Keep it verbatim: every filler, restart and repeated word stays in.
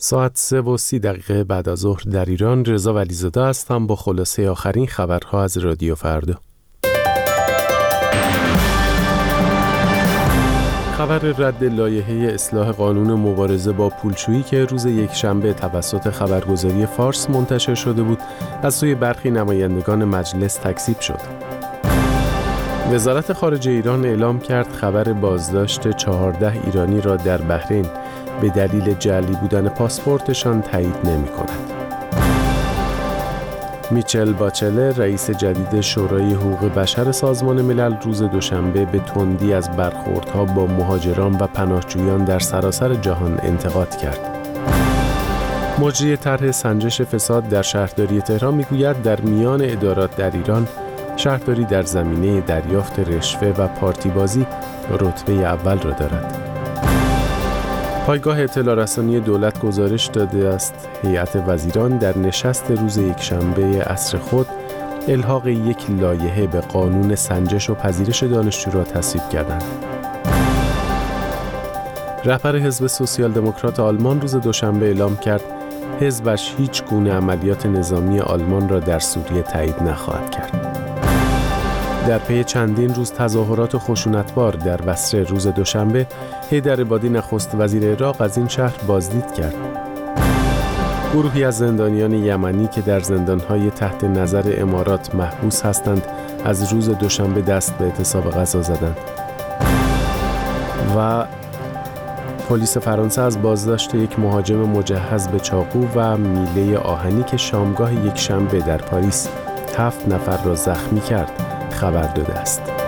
ساعت سه و سی دقیقه بعد از ظهر در ایران. رضا ولیزاده هستم با خلاصه آخرین خبرها از رادیو فردا. خبر رد لایحه اصلاح قانون مبارزه با پولشویی که روز یکشنبه توسط خبرگزاری فارس منتشر شده بود، از سوی برخی نمایندگان مجلس تکذیب شد. وزارت خارجه ایران اعلام کرد خبر بازداشت چهارده ایرانی را در بحرین به دلیل جعلی بودن پاسپورتشان تایید نمی کند. میچل باچله، رئیس جدید شورای حقوق بشر سازمان ملل، روز دوشنبه به تندی از برخوردها با مهاجران و پناهجویان در سراسر جهان انتقاد کرد. مجری طرح سنجش فساد در شهرداری تهران میگوید در میان ادارات در ایران، شهرداری در زمینه دریافت رشوه و پارتی بازی رتبه اول را دارد. پایگاه اطلاع رسانی دولت گزارش داده است هیئت وزیران در نشست روز یکشنبه عصر خود الحاق یک لایحه به قانون سنجش و پذیرش دانشجو را تصویب کردند. رهبر حزب سوسیال دموکرات آلمان روز دوشنبه اعلام کرد حزبش هیچ گونه عملیات نظامی آلمان را در سوریه تایید نخواهد کرد. در پی چندین روز تظاهرات خشونتبار در بصره روز دوشنبه، حیدر عبادی نخست وزیر عراق از این شهر بازدید کرد. گروهی از زندانیان یمنی که در زندانهای تحت نظر امارات محبوس هستند، از روز دوشنبه دست به اعتصاب غذا زدند. و پلیس فرانسه از بازداشت یک مهاجم مجهز به چاقو و میله آهنی که شامگاه یک شنبه در پاریس هفت نفر را زخمی کرد خبر داده است.